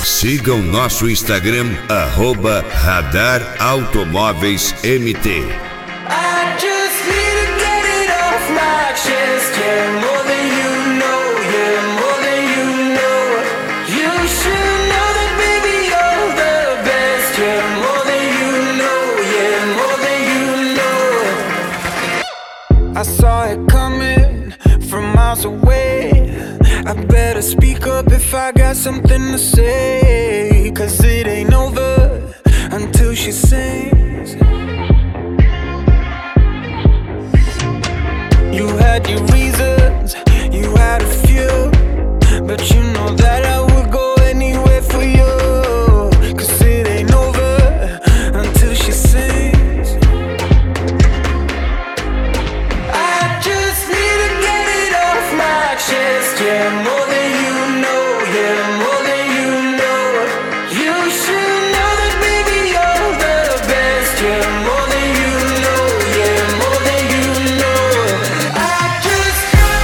Sigam nosso Instagram, @Radar Automóveis MT. I saw it coming from miles away. I better speak up if I got something to say, 'cause it ain't over until she sings. You had your reasons, you had a few, but you know that I would go anywhere for you, 'cause it ain't over until she sings. I just need to get it off my chest, yeah, more than you know, yeah, more than you know. You should know that, baby, you're the best, yeah, more than you know, yeah, more than you know. I just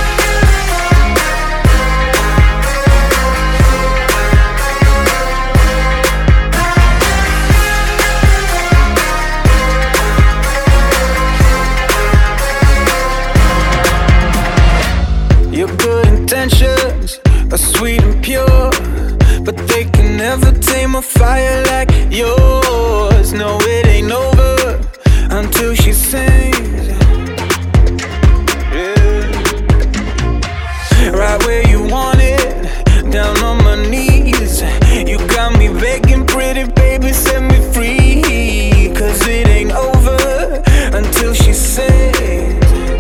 Your good intentions are sweet and pure, but they can never tame a fire like yours. No, it ain't over until she sings. Yeah. Right where you want it, down on my knees. You got me begging, pretty baby, set me free, 'cause it ain't over until she sings.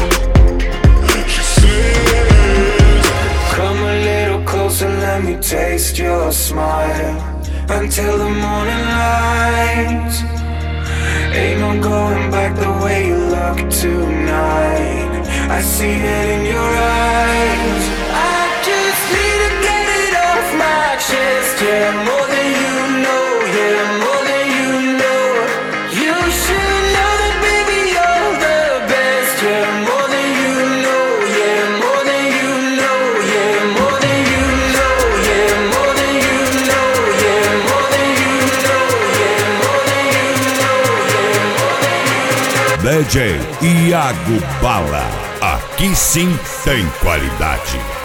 Come a little closer, let me taste your smile until the morning light. Ain't no going back the way you look tonight. I see it in your eyes. I just need to get it off my chest, yeah, more than you know, yeah, more than you know. You should know that, baby, you're the best, yeah, more than you know, yeah, more than you know, yeah, more than you know, yeah, more than you know, yeah, more than you know, yeah, more than you know, yeah, more than you know. DJ Iago Bala. Aqui sim tem qualidade.